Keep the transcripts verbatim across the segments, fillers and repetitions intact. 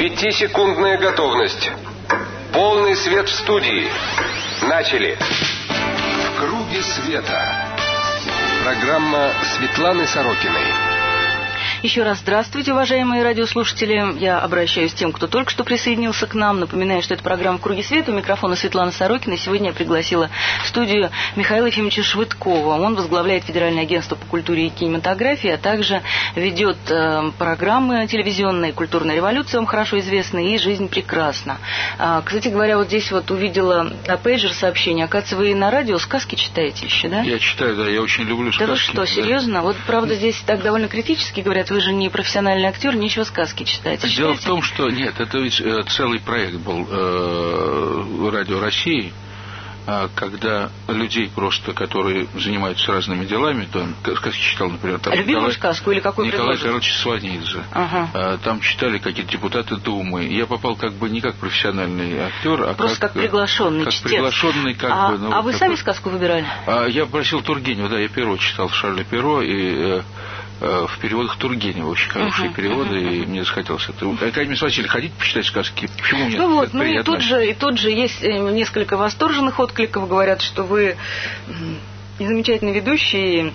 Пятисекундная готовность. Полный свет в студии. Начали. В круге света. Программа Светланы Сорокиной. Еще раз здравствуйте, уважаемые радиослушатели. Я обращаюсь к тем, кто только что присоединился к нам. Напоминаю, что это программа «В круге света». У микрофона Светлана Сорокина. Сегодня я пригласила в студию Михаила Ефимовича Швыдкова. Он возглавляет Федеральное агентство по культуре и кинематографии, а также ведет э, программы телевизионные «Культурная революция», вам хорошо известны, и «Жизнь прекрасна». А, кстати говоря, вот здесь вот увидела на пейджер сообщение. Оказывается, вы на радио сказки читаете еще, да? Я читаю, да, я очень люблю сказки. Да вы что, серьезно? Да. Вот, правда, здесь так довольно критически говорят, вы же не профессиональный актер, нечего сказки читать. Дело Читаете? в том, что нет, это ведь э, целый проект был э, Радио России, э, когда людей просто, которые занимаются разными делами, там, сказки читал, например, там любимую Николай, сказку или какой Николай Карлович Сванидзе. Ага. Э, там читали какие-то депутаты Думы. Я попал как бы не как профессиональный актер, а просто как, как приглашенный как чтец. приглашенный, как а, бы. Ну, а вы такой... сами сказку выбирали? А, я просил Тургенева, да, я Перо читал, Шарля Перо, и э, в переводах Тургенева очень хорошие uh-huh, переводы, uh-huh. и мне захотелось это. Академия Васильевна, хотите почитать сказки? Почему мне ну это вот, приятно? Ну и тут же, и тут же есть несколько восторженных откликов, говорят, что вы замечательный ведущий,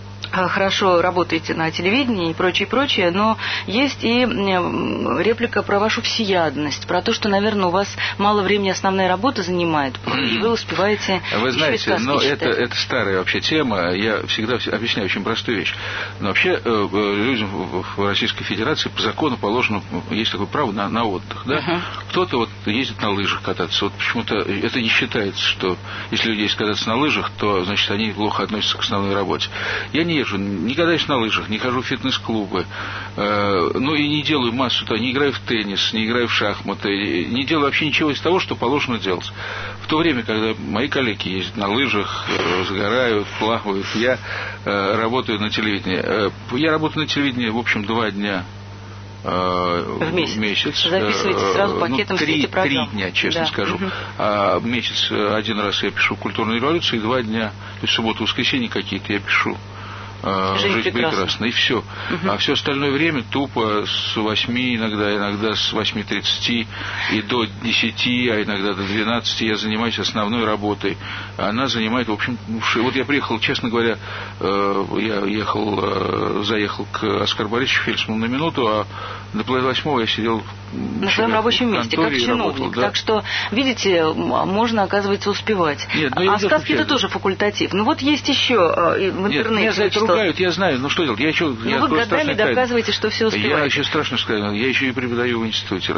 хорошо работаете на телевидении и прочее, прочее, но есть и реплика про вашу всеядность, про то, что, наверное, у вас мало времени основная работа занимает, и вы успеваете... Вы знаете, но это, это старая вообще тема, я всегда объясняю очень простую вещь. Но вообще людям в Российской Федерации по закону положено, есть такое право на, на отдых, да? Uh-huh. Кто-то вот ездит на лыжах кататься, вот почему-то это не считается, что если люди ездят кататься на лыжах, то, значит, они плохо относятся к основной работе. Я не езжу, не катаюсь на лыжах, не хожу в фитнес-клубы, э, ну и не делаю массу, то, не играю в теннис, не играю в шахматы, не делаю вообще ничего из того, что положено делать. В то время, когда мои коллеги ездят на лыжах, э, загорают, плавают, я э, работаю на телевидении. Э, я работаю на телевидении, в общем, два дня в месяц. месяц. Записываете сразу пакетом ну, три, программ. Три дня, честно да. скажу. Угу. А месяц один раз я пишу «Культурную революцию», и два дня, то есть субботу, воскресенье какие-то я пишу «Жизнь, Жизнь прекрасна». прекрасна. И все. Угу. А все остальное время тупо с восьми, иногда, иногда с восьми тридцати и до десяти, а иногда до двенадцати я занимаюсь основной работой. Она занимает, в общем, вот я приехал, честно говоря, я ехал, заехал к Оскару Борисовичу Фельдсману на минуту, а до половины восьмого я сидел на своем рабочем месте, как чиновник. Работал, да. Так что, видите, можно, оказывается, успевать. Нет, ну, а сказки это тоже факультатив. Ну вот есть еще в интернете. Нет, меня за это ругают, я знаю, ну что делать? Я еще, ну я вы годами доказываете, что все успеваете. Я еще страшно сказал, я еще и преподаю в институте.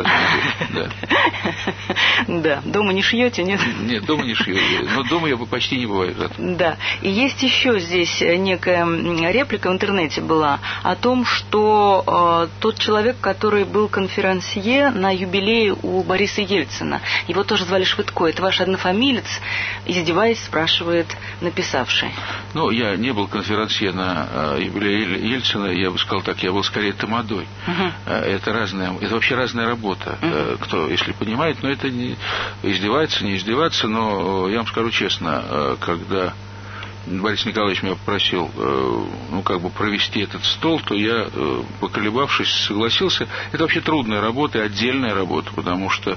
Да, дома не шьете, нет? Нет, дома не шью, но дома я почти не бываю. Да, и есть еще здесь некая реплика в интернете была о том, что тот человек, который был конферансье на юбилее у Бориса Ельцина, его тоже звали Швыдко, это ваш однофамилец, издеваясь, спрашивает написавший. Ну, я не был конферансье на юбилее Ельцина, я бы сказал так, я был скорее тамадой. Uh-huh. Это разная, это вообще разная работа, uh-huh. кто, если понимает, но это не издевается, не издеваться, но я вам скажу честно, когда Борис Николаевич меня попросил, ну, как бы провести этот стол, то я, поколебавшись, согласился. Это вообще трудная работа и отдельная работа, потому что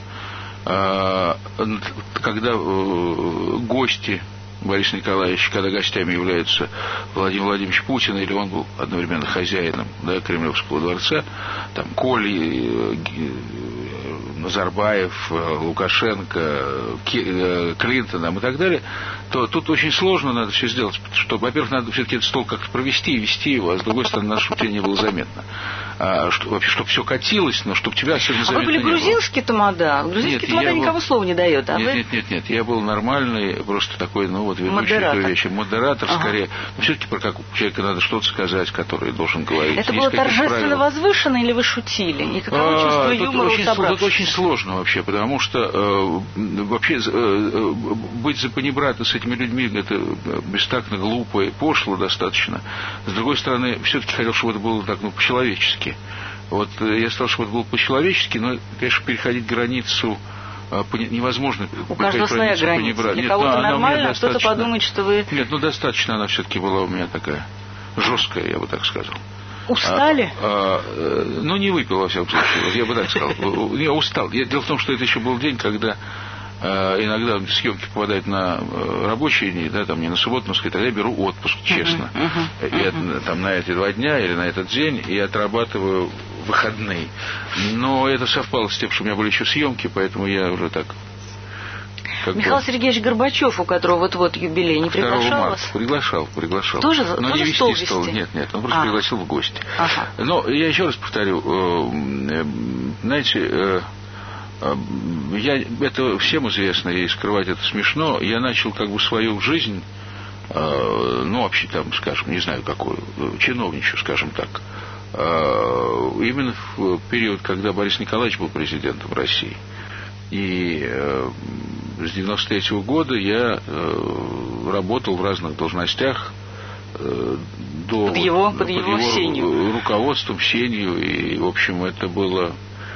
когда гости Бориса Николаевича, когда гостями являются Владимир Владимирович Путин, или он был одновременно хозяином, да, Кремлевского дворца, там Коли, Назарбаев, Лукашенко, Клинтон и так далее, то тут очень сложно надо все сделать, что, во-первых, надо все-таки этот стол как-то провести и вести его, а с другой стороны, надо, чтобы тебе не было заметно. А, что, вообще, чтобы все катилось, но чтобы тебя особенно заметно не было. А вы были грузинский тамада? Грузинский тамада никому был... слова не дает, а нет, вы? Нет, нет, нет, я был нормальный, просто такой, ну вот, ведущий модератор. Вещи, модератор, ага. скорее. Но все-таки про как человека надо что-то сказать, который должен говорить. Это было торжественно возвышенно или вы шутили? И каково чувство а, юмора очень, у собравшихся? Тут очень сложно вообще, потому что э, вообще э, быть за панибрата с этими людьми, это бестактно, глупо и пошло достаточно. С другой стороны, все-таки хотел, чтобы это было так, ну, по-человечески. Вот я сказал, чтобы это было по-человечески, но, конечно, переходить границу невозможно. У каждого своя граница. Для кого-то нормально, а кто-то подумает, что вы... Нет, ну достаточно она все-таки была у меня такая жесткая, я бы так сказал. Устали? А, а, ну, не выпил, во всяком случае, я бы так сказал. Я устал. Дело в том, что это еще был день, когда иногда съемки попадают на рабочие дни, да, там не на субботу, но тогда я беру отпуск, честно. Uh-huh, uh-huh. Я, там, на эти два дня или на этот день и отрабатываю выходные. Но это совпало с тем, что у меня были еще съемки, поэтому я уже так... Михаил бы... Сергеевич Горбачев, у которого вот-вот юбилей, не приглашал вас? Приглашал, приглашал. Тоже, но тоже не вести стол, стол, нет, нет, он просто а. пригласил в гости. Ага. Но я еще раз повторю, знаете... Я, это всем известно, и скрывать это смешно. Я начал как бы свою жизнь, э, ну, вообще там, скажем, не знаю какую, чиновничью, скажем так, э, именно в период, когда Борис Николаевич был президентом России. И э, с девяносто третьего года я э, работал в разных должностях э, до, под его, под под его, его сенью. руководством, сенью, и, в общем, это было...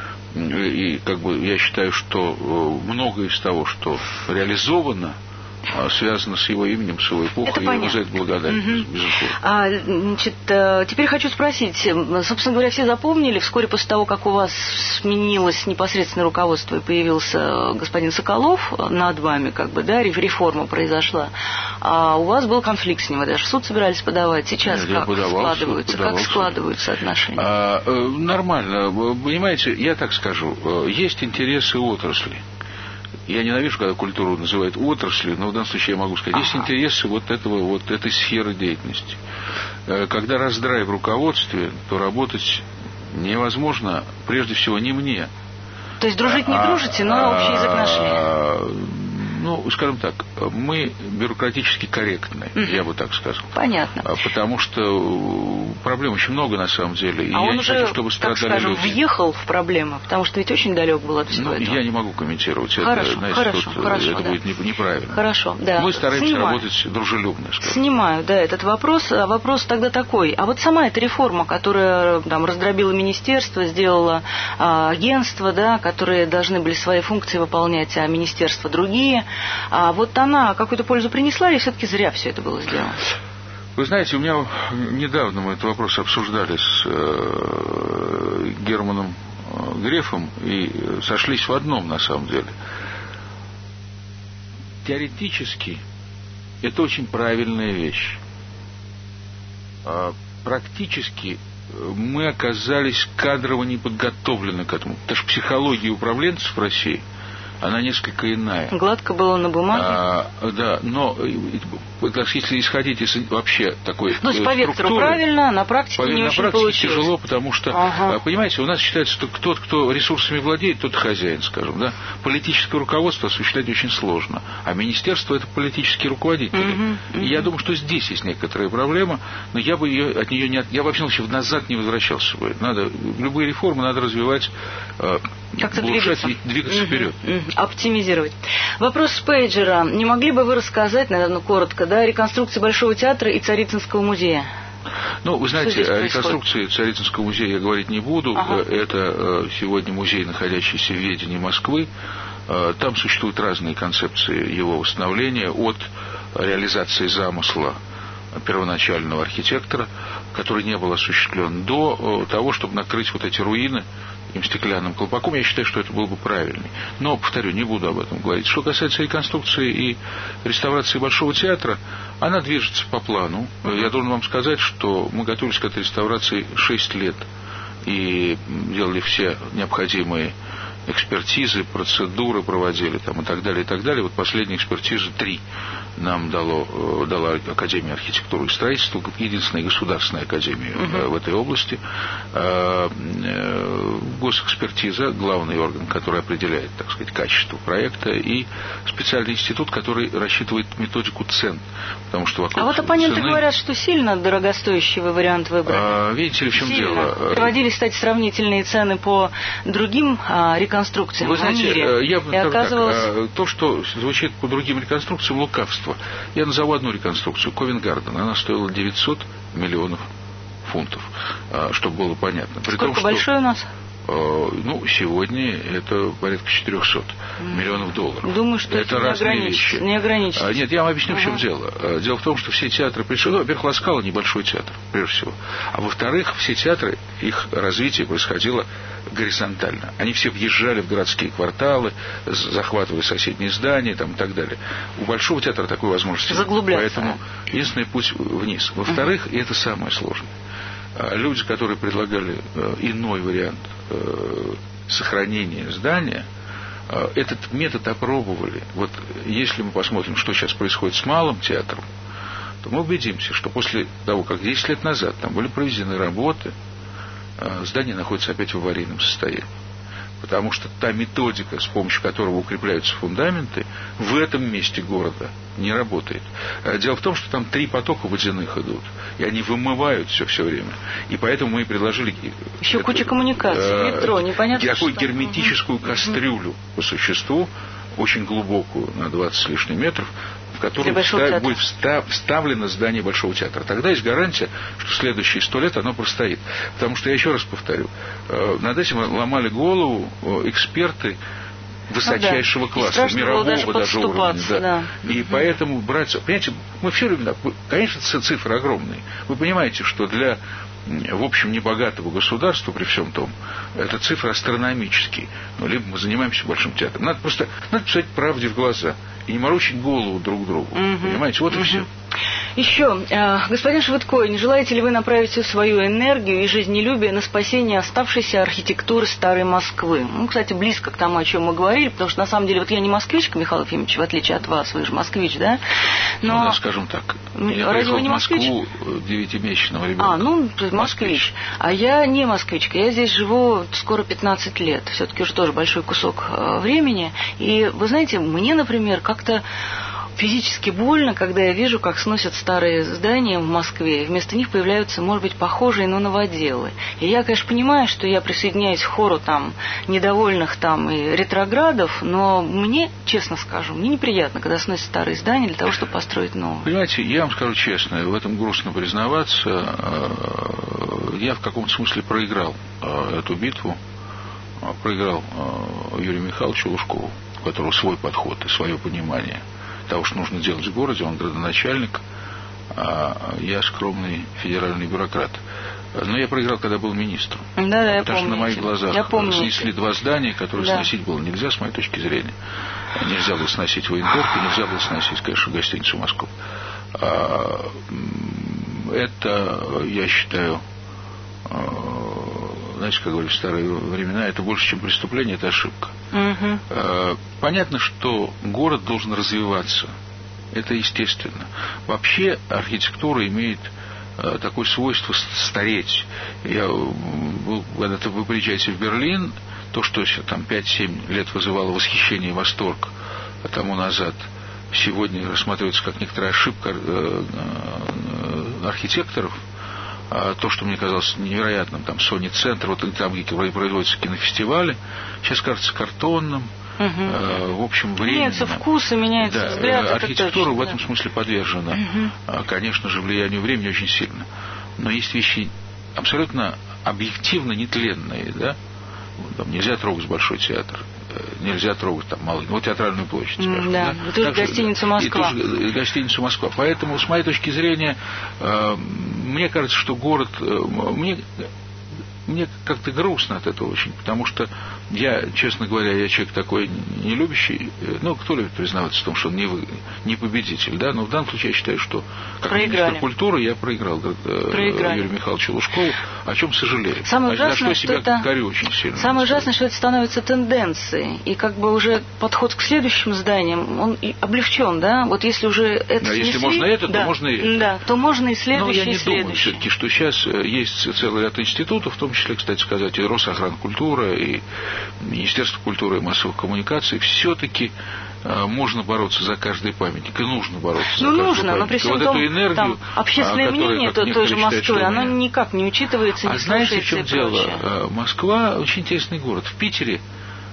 И как бы я считаю, что многое из того, что реализовано, связано с его именем, с его эпохой, и ему за это благодарен, угу. безусловно. А, значит, теперь хочу спросить, собственно говоря, все запомнили, вскоре после того, как у вас сменилось непосредственное руководство и появился господин Соколов над вами, как бы, да, реформа произошла, а у вас был конфликт с ним, вы даже в суд собирались подавать. Сейчас Нет, как подавал, складываются, подавал, как складываются отношения? А, нормально, понимаете, я так скажу, есть интересы отрасли. Я ненавижу, когда культуру называют отраслью, но в данном случае я могу сказать, ага. есть интересы вот этого, вот этой сферы деятельности. Когда раздрай в руководстве, то работать невозможно, прежде всего, не мне. То есть дружить не а, дружите, но а, общий язык нашли. Ну, скажем так, мы бюрократически корректны, угу. я бы так сказал. Понятно. Потому что проблем очень много на самом деле. И а я он не уже, хочу, чтобы страдали так скажем, люди. въехал в проблемы, потому что ведь очень далек был от всего ну, этого. Я не могу комментировать хорошо, это. Знаете, хорошо, тут, хорошо, это да. будет неправильно. Хорошо, да. Мы стараемся Снимаю. работать дружелюбно. Скажем. Снимаю, да, этот вопрос. А вопрос тогда такой. А вот сама эта реформа, которая там раздробила министерство, сделала а, агентство, да, которые должны были свои функции выполнять, а министерства другие, а вот она какую-то пользу принесла или все-таки зря все это было сделано? Вы знаете, у меня недавно мы этот вопрос обсуждали с э, Германом Грефом и сошлись в одном, на самом деле. Теоретически это очень правильная вещь. А практически мы оказались кадрово не подготовлены к этому. Потому что психология управленцев в России, она несколько иная. Гладко было на бумаге. А, да, но если исходить из вообще такой ну, структуры... по вектору правильно, на практике не на очень практике получилось. Тяжело, потому что, ага. понимаете, у нас считается, что тот, кто ресурсами владеет, тот хозяин, скажем, да. Политическое руководство осуществлять очень сложно, а министерство — это политические руководители. Uh-huh, uh-huh. И я думаю, что здесь есть некоторая проблема, но я бы ее, от нее не... От... Я вообще назад не возвращался бы. Надо, любые реформы надо развивать, как-то улучшать двигаться. и двигаться uh-huh, вперед. Uh-huh. Оптимизировать. Вопрос с пейджера. Не могли бы вы рассказать, наверное, коротко, да, о реконструкции Большого театра и Царицынского музея? Ну, вы знаете, о реконструкции Царицынского музея я говорить не буду. Ага. Это сегодня музей, находящийся в ведении Москвы. Там существуют разные концепции его восстановления, от реализации замысла первоначального архитектора, который не был осуществлен, до того, чтобы накрыть вот эти руины им стеклянным колпаком. Я считаю, что это было бы правильней. Но, повторю, не буду об этом говорить. Что касается реконструкции и реставрации Большого театра, она движется по плану. Я должен вам сказать, что мы готовились к этой реставрации шесть лет и делали все необходимые экспертизы, процедуры проводили там, и так далее, и так далее. Вот последняя экспертиза три нам дало, дала Академия архитектуры и строительства, единственная государственная академия uh-huh. в этой области. Госэкспертиза, главный орган, который определяет, так сказать, качество проекта, и специальный институт, который рассчитывает методику цен. Потому что вокруг а вот оппоненты цены... говорят, что сильно дорогостоящий вы вариант выбрали. А, видите ли, в чем сильно. дело? Проводили, кстати, сравнительные цены по другим а, реконструкциям. Вы знаете, мире. Я и оказывалось... так, то, что звучит по другим реконструкциям, лукавство. Я назову одну реконструкцию, Ковент-Гарден. Она стоила девятьсот миллионов фунтов, чтобы было понятно. При Сколько том, большой что... у нас? Ну, сегодня это порядка четыреста миллионов долларов. Думаю, что это, это не, ограничится, не ограничится. Нет, я вам объясню, ага. в чем дело. Дело в том, что все театры пришли... Ну, во-первых, Ла-Скала небольшой театр, прежде всего. А во-вторых, все театры, их развитие происходило горизонтально. Они все въезжали в городские кварталы, захватывали соседние здания там, и так далее. У Большого театра такой возможности нет. Поэтому единственный путь вниз. Во-вторых, ага. и это самое сложное. Люди, которые предлагали иной вариант сохранения здания, этот метод опробовали. Вот если мы посмотрим, что сейчас происходит с Малым театром, то мы убедимся, что после того, как десять лет назад там были проведены работы, здание находится опять в аварийном состоянии. Потому что та методика, с помощью которого укрепляются фундаменты, в этом месте города не работает. Дело в том, что там три потока водяных идут, и они вымывают все все время. И поэтому мы и предложили... Еще куча коммуникаций, метро, непонятно такую что. герметическую кастрюлю по существу, очень глубокую, на двадцать с лишним метров, в котором встав, будет встав, вставлено здание Большого театра. Тогда есть гарантия, что следующие сто лет оно простоит. Потому что, я еще раз повторю, э, над этим ломали голову э, эксперты высочайшего ну, да. класса, мирового даже, даже уровня. Да. Да. И угу. поэтому брать... Понимаете, мы все любим... Конечно, цифры огромные. Вы понимаете, что для... в общем, небогатого государства, при всем том, это цифры астрономические. Ну, либо мы занимаемся Большим театром. Надо просто надо писать правде в глаза и не морочить голову друг другу. Угу. Понимаете, вот угу. и все. Еще, господин Швыдко, не желаете ли вы направить всю свою энергию и жизнелюбие на спасение оставшейся архитектуры Старой Москвы? Ну, кстати, близко к тому, о чем мы говорили, потому что, на самом деле, вот я не москвичка, Михаил Ефимович, в отличие от вас, вы же москвич, да? Но... Ну, да, скажем так. Я Разве приехал не в Москву девятимесячного ребенка. А, ну, москвич. москвич. А я не москвичка, я здесь живу скоро пятнадцать лет, все-таки уже тоже большой кусок времени. И, вы знаете, мне, например, как-то физически больно, когда я вижу, как сносят старые здания в Москве, и вместо них появляются, может быть, похожие, но новоделы. И я, конечно, понимаю, что я присоединяюсь к хору там недовольных там и ретроградов, но мне, честно скажу, мне неприятно, когда сносят старые здания для того, чтобы построить новые. Понимаете, я вам скажу честно, в этом грустно признаваться, я в каком-то смысле проиграл эту битву, проиграл Юрию Михайловичу Лужкову, у которого свой подход и свое понимание того, что нужно делать в городе. Он градоначальник, а я скромный федеральный бюрократ. Но я проиграл, когда был министром. Да, да, я Потому помню. что на моих глазах снесли два здания, которые да. сносить было нельзя, с моей точки зрения. Нельзя было сносить военторг, и нельзя было сносить, конечно, гостиницу Москву. Это, я считаю, знаете, как говорили в старые времена, это больше, чем преступление, это ошибка. Угу. Понятно, что город должен развиваться. Это естественно. Вообще архитектура имеет такое свойство стареть. Я был, когда-то вы приезжаете в Берлин, то, что там пять-семь лет вызывало восхищение и восторг, а тому назад, сегодня рассматривается как некоторая ошибка архитекторов. То, что мне казалось невероятным, там, Sony Центр, вот там, где производятся кинофестивали, сейчас кажется картонным, угу. э, в общем, временным. Меняются вкусы, меняются да, взгляды. Архитектура точно, в этом да. смысле подвержена, угу. конечно же, влиянию времени очень сильно. Но есть вещи абсолютно объективно нетленные, да? Там нельзя трогать Большой театр, нельзя трогать там малый, ну, театральную площадь, скажем. Да, да? И тоже гостиницу Москва. И тоже гостиницу Москва. Поэтому, с моей точки зрения, э, мне кажется, что город... Э, мне, мне как-то грустно от этого очень, потому что я, честно говоря, я человек такой не любящий, ну, кто любит признаваться в том, что он не, вы, не победитель, да, но в данном случае я считаю, что как министр культуры я проиграл Юрию Михайловичу Лужкову, о чем сожалею. Самое ужасное, за что что себя это... корю очень сильно. Самое ужасное, что это становится тенденцией, и как бы уже подход к следующим зданиям, он и облегчен, да, вот если уже это да, снесли, если можно это, да, то можно и это. Да, то можно и следующее, но я не и следующее. думаю все-таки, что сейчас есть целый ряд институтов, в том числе, кстати сказать, и Росохранкультура, и Министерство культуры и массовых коммуникаций, все-таки э, можно бороться за каждый памятник, и нужно бороться ну, за каждый нужно, памятник. Но при всем вот том, эту энергию, там, общественное мнение той, той же Москвы, оно никак не учитывается, не а знаете, в чем дело? Прочее. Москва очень интересный город. В Питере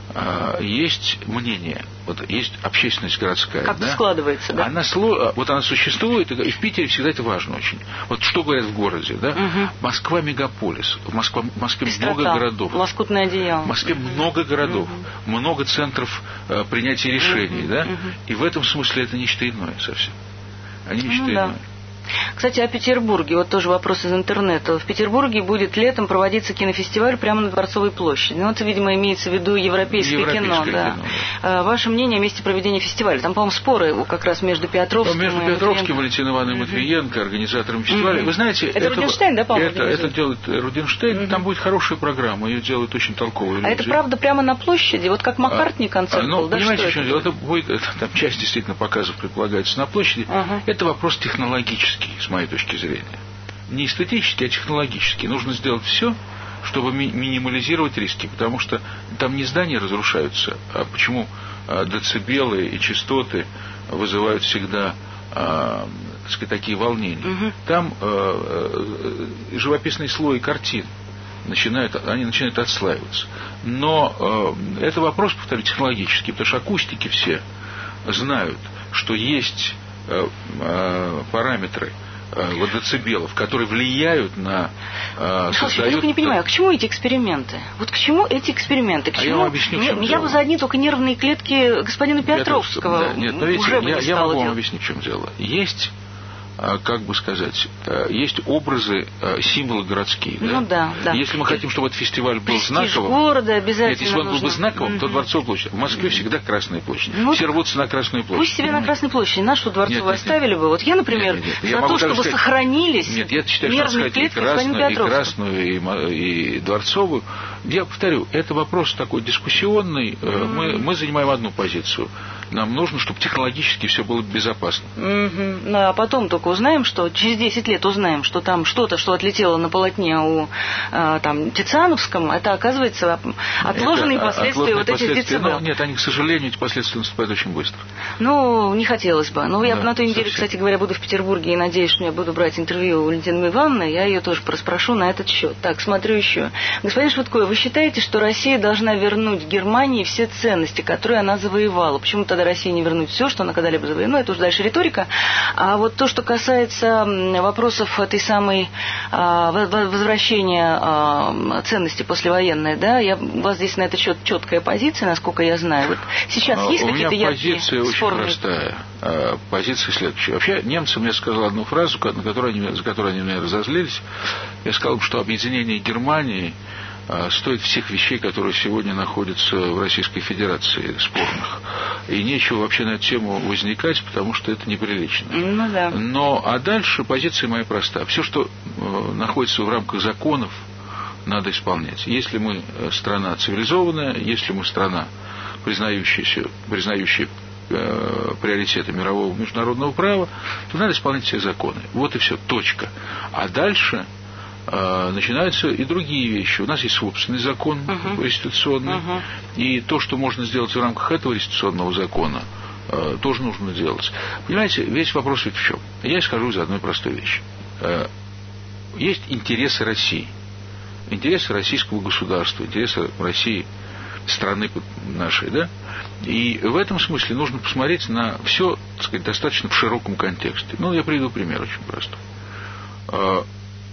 есть мнение, вот есть общественность городская. Как да? складывается, да? Она, вот она существует, и в Питере всегда это важно очень. Вот что говорят в городе, да? Угу. Москва мегаполис, в Москве, в Москве много городов. Лоскутное одеяло. В Москве много городов, угу. много центров э, принятия решений, угу. да? Угу. И в этом смысле это нечто иное совсем. Они нечто ну, иное. Да. Кстати, о Петербурге. Вот тоже вопрос из интернета. В Петербурге будет летом проводиться кинофестиваль прямо на Дворцовой площади. Ну, это, видимо, имеется в виду европейское, европейское кино. Да. кино да. Ваше мнение о месте проведения фестиваля? Там, по-моему, споры как раз между Петровским между и Петровским, Валентиной Ивановной Матвиенко, организатором фестиваля. Угу. Вы знаете... Это, это Рудинштейн, да, по-моему? Это, это делает Рудинштейн. Угу. Там будет хорошая программа. Ее делают очень толковые люди. А это, правда, прямо на площади? Вот как Маккартни концерт а, ну, был? Да, понимаете, что это? Это будет, это, там часть действительно показов предполагается на площади. Угу. Это вопрос технологический, с моей точки зрения. Не эстетически, а технологически. Нужно сделать все, чтобы ми- минимализировать риски, потому что там не здания разрушаются, а почему а, децибелы и частоты вызывают всегда а, так сказать, такие волнения. Угу. Там а, а, живописный слой картин начинают, они начинают отслаиваться. Но а, это вопрос, повторю, технологический, потому что акустики все знают, что есть а, а, параметры вот децибелов, которые влияют на э, создают... Я только не понимаю, а к чему эти эксперименты? Вот к чему эти эксперименты? К а чему... я вам объясню, я, я бы за одни только нервные клетки господина Петровского да, нет, но видите, уже бы я, не я могу делать. вам объяснить, в чем дело. Есть, как бы сказать, есть образы, символы городские. Ну да, да. Если мы хотим, чтобы этот фестиваль был престиж знаковым, города обязательно нет, если он нужно. был бы знаковым, mm-hmm. то Дворцовая площадь. В Москве mm-hmm. всегда Красная площадь. Ну, все рвутся на Красную площадь. Пусть себе на Красной площади. Нашу Дворцовую нет, оставили нет, бы. Вот я, например, нет, нет, нет. за я то, чтобы сказать, сохранились нет, я считаю, нервные клетки господина Петровского. И Красную, и, и Дворцовую. Я повторю, это вопрос такой дискуссионный. Mm-hmm. Мы, мы занимаем одну позицию. Нам нужно, чтобы технологически все было безопасно. Mm-hmm. Ну, а потом только узнаем, что через десять лет узнаем, что там что-то, что отлетело на полотне у э, там, Тициановском, это, оказывается, отложенные это, последствия вот этих децибелов. Нет, они, к сожалению, эти последствия наступают очень быстро. Ну, не хотелось бы. Ну, я да, на той неделе, совсем. кстати говоря, буду в Петербурге и надеюсь, что я буду брать интервью у Валентины Ивановны, я ее тоже проспрошу на этот счет. Так, смотрю еще. Господин Швыдкой, вы считаете, что Россия должна вернуть Германии все ценности, которые она завоевала? Почему тогда Россия не вернуть все, что она когда-либо завоевала? Ну, это уже дальше риторика. А вот то, что касается вопросов этой самой а, возвращения а, ценности послевоенной, да, я, у вас здесь на этот счет четкая позиция, насколько я знаю. Вот сейчас а, есть какие-то яркие позиция спорные... очень простая. А, позиция следующая. Вообще, немцы мне сказали одну фразу, на которую они, за которую они меня разозлились. Я сказал, что объединение Германии стоит всех вещей, которые сегодня находятся в Российской Федерации, спорных. И нечего вообще на эту тему возникать, потому что это неприлично. Ну, да. Но, а дальше позиция моя проста. Все, что э, находится в рамках законов, надо исполнять. Если мы страна цивилизованная, если мы страна, признающаяся, признающая э, приоритеты мирового международного права, то надо исполнять все законы. Вот и все, точка. А дальше... начинаются и другие вещи. У нас есть собственный закон uh-huh. реституционный, uh-huh. и то, что можно сделать в рамках этого реституционного закона, тоже нужно делать. Понимаете, весь вопрос ведь в чем? Я скажу за одной простой вещи. Есть интересы России, интересы российского государства, интересы России, страны нашей, да? И в этом смысле нужно посмотреть на все, так сказать, достаточно в широком контексте. Ну, я приведу пример очень простой.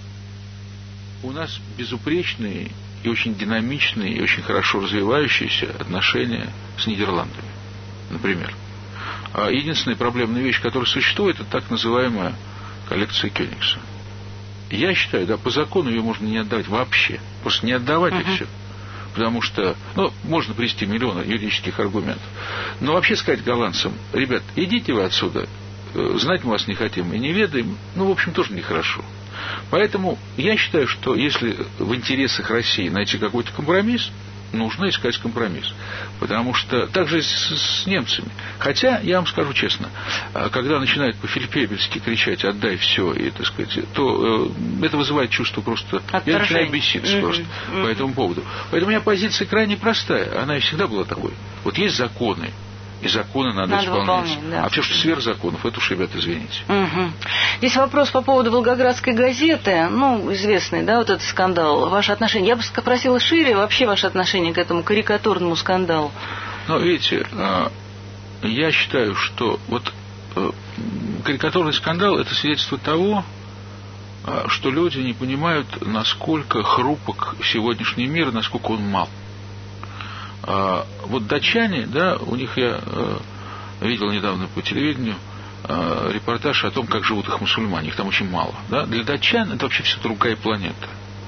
У нас безупречные и очень динамичные, и очень хорошо развивающиеся отношения с Нидерландами, например. Единственная проблемная вещь, которая существует, это так называемая коллекция Кёнигса. Я считаю, да, по закону ее можно не отдавать вообще. Просто не отдавать uh-huh. и все. Потому что, ну, можно привести миллионы юридических аргументов. Но вообще сказать голландцам: ребят, идите вы отсюда, знать мы вас не хотим и не ведаем, ну, в общем, тоже нехорошо. Поэтому я считаю, что если в интересах России найти какой-то компромисс, нужно искать компромисс. Потому что так же с, с немцами. Хотя, я вам скажу честно, когда начинают по-фельдфебельски кричать «отдай все», и, так сказать, то э, это вызывает чувство просто... Я начинаю беситься mm-hmm. просто mm-hmm. по этому поводу. Поэтому у меня позиция крайне простая. Она и всегда была такой. Вот есть законы. И законы надо, надо исполнять. Да. А все, что сверх законов, это уж, ребята, извините. Угу. Здесь вопрос по поводу Волгоградской газеты. Ну, известный, да, вот этот скандал. Ваше отношение. Я бы спросила шире вообще ваше отношение к этому карикатурному скандалу. Ну, видите, я считаю, что вот карикатурный скандал – это свидетельство того, что люди не понимают, насколько хрупок сегодняшний мир, насколько он мал. Вот датчане, да, у них я видел недавно по телевидению репортаж о том, как живут их мусульмане, их там очень мало. Да? Для датчан это вообще все другая планета.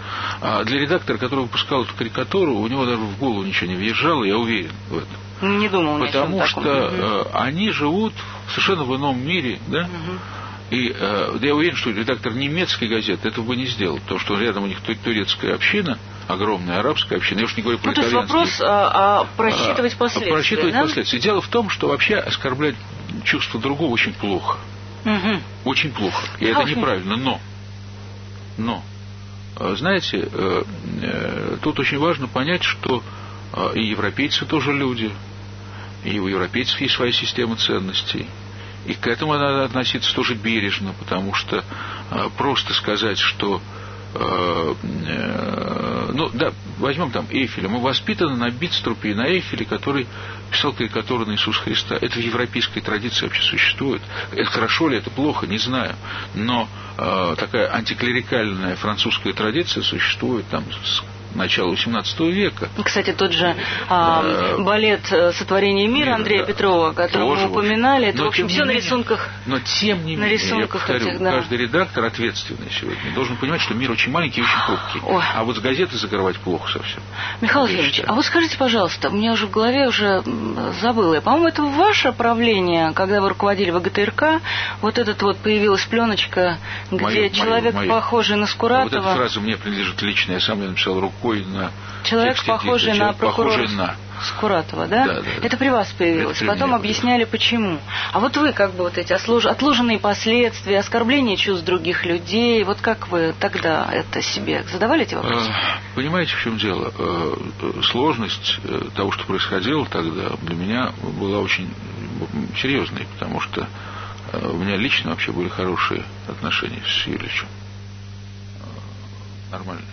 А для редактора, который выпускал эту карикатуру, у него даже в голову ничего не въезжало, я уверен в этом. Не думал ни о чем таком. Потому что угу. они живут совершенно в ином мире, да? Угу. И э, я уверен, что редактор немецкой газеты этого бы не сделал, потому что рядом у них турецкая община, огромная арабская община, я уж не говорю про ну, итальянские. То есть вопрос а, а просчитывать а, последствия, Просчитывать да? последствия. Дело в том, что вообще оскорблять чувство другого очень плохо. Угу. Очень плохо. И это неправильно, но, но, знаете, э, э, тут очень важно понять, что э, и европейцы тоже люди, и у европейцев есть своя система ценностей. И к этому надо относиться тоже бережно, потому что э, просто сказать, что э, э, ну да, возьмем там Эйфеля. Мы воспитаны на Битструпе и на Эйфеле, который писал карикатуру на Иисуса Христа. Это в европейской традиции вообще существует. Это хорошо ли, это плохо, не знаю. Но э, такая антиклерикальная французская традиция существует там с начала восемнадцатого века. Кстати, тот же а, балет «Сотворение мира» Мир, Андрея да, Петрова, который мы упоминали, это, но, в общем, все менее, на рисунках. Но, тем не менее, я повторю, этих, да. каждый редактор ответственный сегодня должен понимать, что мир очень маленький и очень хрупкий. Ой. А вот с газеты закрывать плохо совсем. Михаил Ефимович, а вот скажите, пожалуйста, у меня уже в голове уже забыла, по-моему, это ваше правление, когда вы руководили ВГТРК, вот этот вот появилась пленочка, где мою, человек, мою, мою. похожий на Скуратова. Вот эта фраза мне принадлежит лично, я сам ее написал рукой. На человек, похожий текста, на прокурора на... Скуратова, да? Да, да? Это при вас появилось. Это Потом объясняли, почему. А вот вы, как бы, вот эти отложенные последствия, оскорбления чувств других людей, вот как вы тогда это себе задавали эти вопросы? Понимаете, в чем дело? Сложность того, что происходило тогда, для меня была очень серьезной, потому что у меня лично вообще были хорошие отношения с Юрьевичем. Нормальные.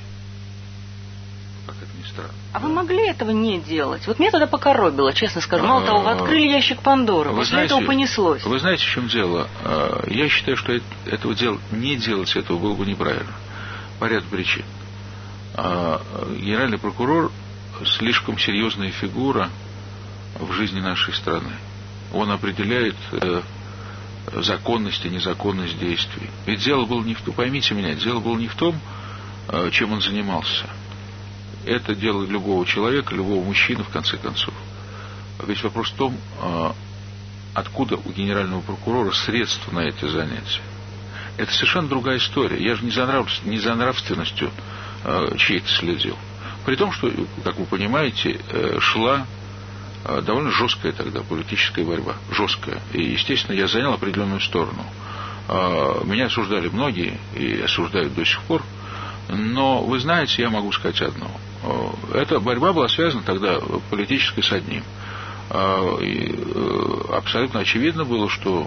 А вы могли этого не делать? Вот меня тогда покоробило, честно скажу. Мало того, вы открыли ящик Пандоры, вы после знаете, этого понеслось. Вы знаете, в чем дело? Я считаю, что этого дела, не делать этого было бы неправильно. По ряду причин. Генеральный прокурор слишком серьезная фигура в жизни нашей страны. Он определяет законность и незаконность действий. Ведь дело было не в том, поймите меня, дело было не в том, чем он занимался. Это дело любого человека, любого мужчины, в конце концов. Ведь вопрос в том, откуда у генерального прокурора средства на эти занятия. Это совершенно другая история. Я же не за, нрав... не за нравственностью чьей-то следил. При том, что, как вы понимаете, шла довольно жесткая тогда политическая борьба. Жесткая. И, естественно, я занял определенную сторону. Меня осуждали многие, и осуждают до сих пор. Но, вы знаете, я могу сказать одно. Эта борьба была связана тогда политической с одним. И абсолютно очевидно было, что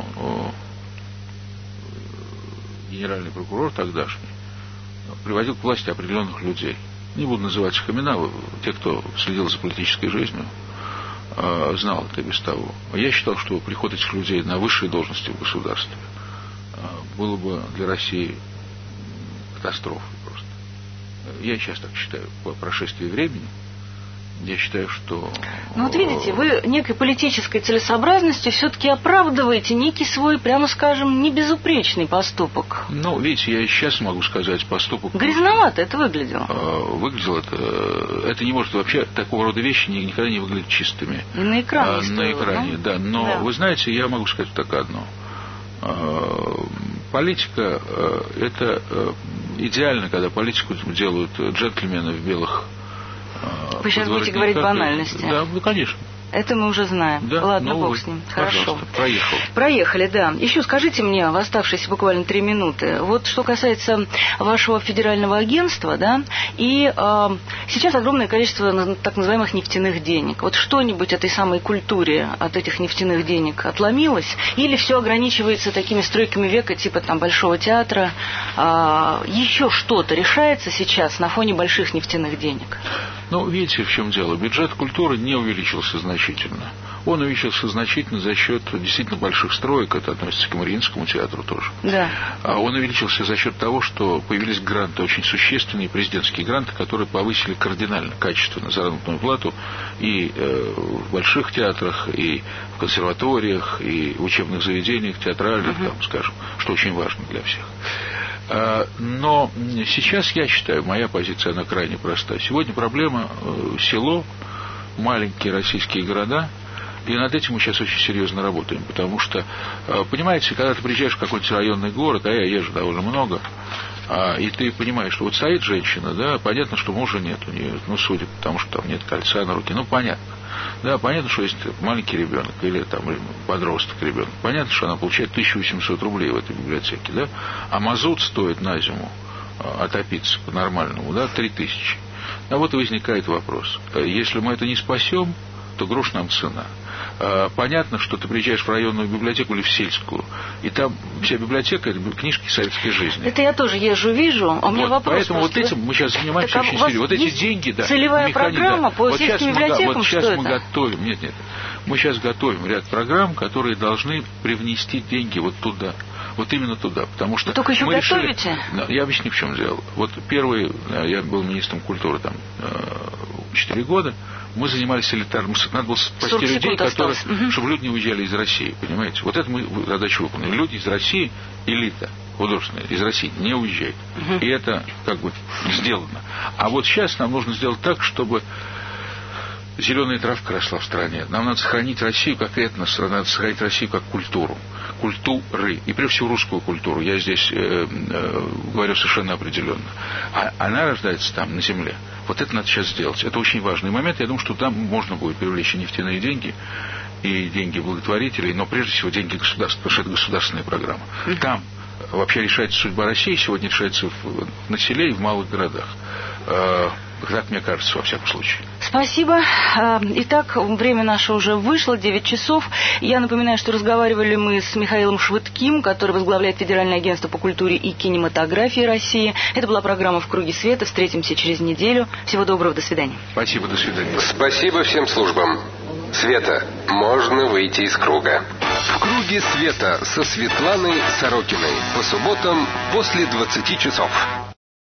генеральный прокурор тогдашний приводил к власти определенных людей. Не буду называть их имена, те, кто следил за политической жизнью, знал это без того. Я считал, что приход этих людей на высшие должности в государстве было бы для России катастрофой. Я сейчас так считаю, по прошествии времени, я считаю, что... Ну вот видите, вы некой политической целесообразностью все-таки оправдываете некий свой, прямо скажем, небезупречный поступок. Ну, видите, я сейчас могу сказать, поступок... Грязновато это выглядело. Выглядело это... Это не может вообще, такого рода вещи никогда не выглядят чистыми. И на экране а, стоило, На экране, ну? да. Но, да. Вы знаете, я могу сказать так одно. Политика – это идеально, когда политику делают джентльмены в белых... Вы сейчас будете говорить банальности. Да, ну, конечно. Это мы уже знаем. Да? Ладно, ну, бог с ним. Хорошо. Проехал. Проехали, да. Еще скажите мне, в оставшиеся буквально три минуты, вот что касается вашего федерального агентства, да, и э, сейчас огромное количество так называемых нефтяных денег. Вот что-нибудь этой самой культуре от этих нефтяных денег отломилось? Или все ограничивается такими стройками века, типа там Большого театра? Э, еще что-то решается сейчас на фоне больших нефтяных денег? Ну, видите, в чем дело. Бюджет культуры не увеличился значительно. Он увеличился значительно за счет действительно больших строек, это относится к Мариинскому театру тоже. Да. А он увеличился за счет того, что появились гранты, очень существенные президентские гранты, которые повысили кардинально, качественно заработную плату и э, в больших театрах, и в консерваториях, и в учебных заведениях, театральных, uh-huh. там, скажем, что очень важно для всех. Но сейчас, я считаю, моя позиция, она крайне проста. Сегодня проблема село, маленькие российские города, и над этим мы сейчас очень серьезно работаем, потому что, понимаете, когда ты приезжаешь в какой-то районный город, а я езжу довольно много, и ты понимаешь, что вот стоит женщина, да, понятно, что мужа нет у нее, ну, судя по тому, что там нет кольца на руке, ну, понятно. Да, понятно, что есть маленький ребенок или там подросток ребенок. Понятно, что она получает тысяча восемьсот рублей в этой библиотеке, да? А мазут стоит на зиму отопиться по-нормальному, да, три тысячи. А вот и возникает вопрос. Если мы это не спасем, то грош нам цена. Понятно, что ты приезжаешь в районную библиотеку или в сельскую, и там вся библиотека — это книжки советской жизни. Это я тоже езжу, вижу, а у меня вот, вопрос. Поэтому вот этим мы сейчас занимаемся очень серьезно. Вот эти деньги, да. Целевая механизм, программа да. по вот сельским мы, библиотекам, вот сейчас что мы это? готовим, нет, нет, мы сейчас готовим ряд программ, которые должны привнести деньги вот туда. Вот именно туда, потому что... Вы только еще мы готовите? Решили, я объясню, в чем дело. Вот первый, я был министром культуры там четыре года, мы занимались элитарным, надо было спасти людей, которые, угу. чтобы люди не уезжали из России, понимаете? Вот это мы задачу выполнили. Люди из России, элита художественная, из России не уезжает. Угу. И это как бы сделано. А вот сейчас нам нужно сделать так, чтобы зеленая травка росла в стране. Нам надо сохранить Россию как этнос, надо сохранить Россию как культуру. Культуры. И прежде всего русскую культуру. Я здесь э, э, говорю совершенно определенно. А она рождается там, на земле. Вот это надо сейчас сделать. Это очень важный момент. Я думаю, что там можно будет привлечь и нефтяные деньги, и деньги благотворителей, но прежде всего деньги государства, потому что это государственная программа. Там вообще решается судьба России, сегодня решается в, на селе и в малых городах. Так мне кажется, во всяком случае. Спасибо. Итак, время наше уже вышло, девять часов. Я напоминаю, что разговаривали мы с Михаилом Швыдким, который возглавляет Федеральное агентство по культуре и кинематографии России. Это была программа «В круге света». Встретимся через неделю. Всего доброго, до свидания. Спасибо, до свидания. Спасибо всем службам. Света, можно выйти из круга. «В круге света» со Светланой Сорокиной. По субботам после двадцати часов.